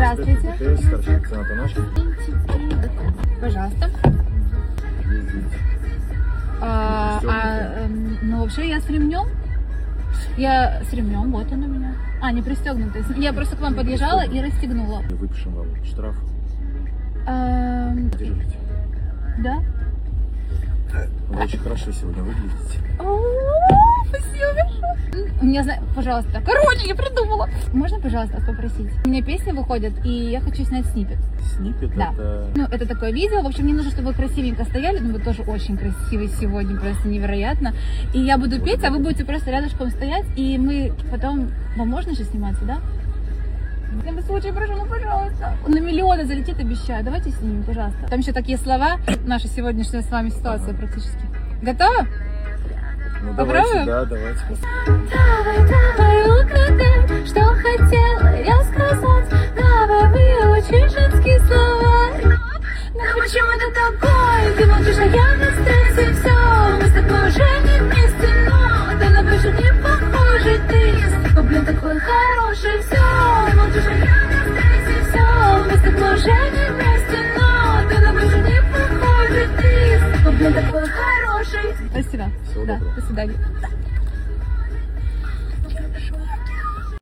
Здравствуйте. Цена-то наша. Пожалуйста. Ну, вообще я с ремнем. Я с ремнем, вот он у меня. Не пристегнутый. Я просто к вам подъезжала и расстегнула. Выпишем вам штраф. Держите. Да? Вы очень хорошо сегодня выглядите. Спасибо большое. У меня, пожалуйста, короче, я придумала. Можно, пожалуйста, вас попросить? У меня песня выходит, и я хочу снять сниппет. Сниппет? Да. Это... Ну, это такое видео. В общем, мне нужно, чтобы вы красивенько стояли. Ну, вы тоже очень красивый сегодня, просто невероятно. И я буду петь, а вы будете просто рядышком стоять. И мы потом... Вам можно же сниматься, да? В любом случае, прошу, ну, пожалуйста. На миллионы залетит, обещаю. Давайте снимем, пожалуйста. Там еще такие слова. Наша сегодняшняя с вами ситуация практически. Готова? Ну, попробуем? давайте, да, давайте. Давай, угадай, что хотела я сказать. Давай, выучи женские слова. Ну почему ты такой? Ты молчишь, а я на стрессе, все. Мы с тобой уже не вместе, но ты на больше не похожий. Ты, блин, такой хороший, все. Ты молчишь, а я на стрессе, все. Мы с тобой уже не вместе, но ты на больше не похожий. Ты, блин, такой хороший. Спасибо. Всего Да, доброго. до свидания.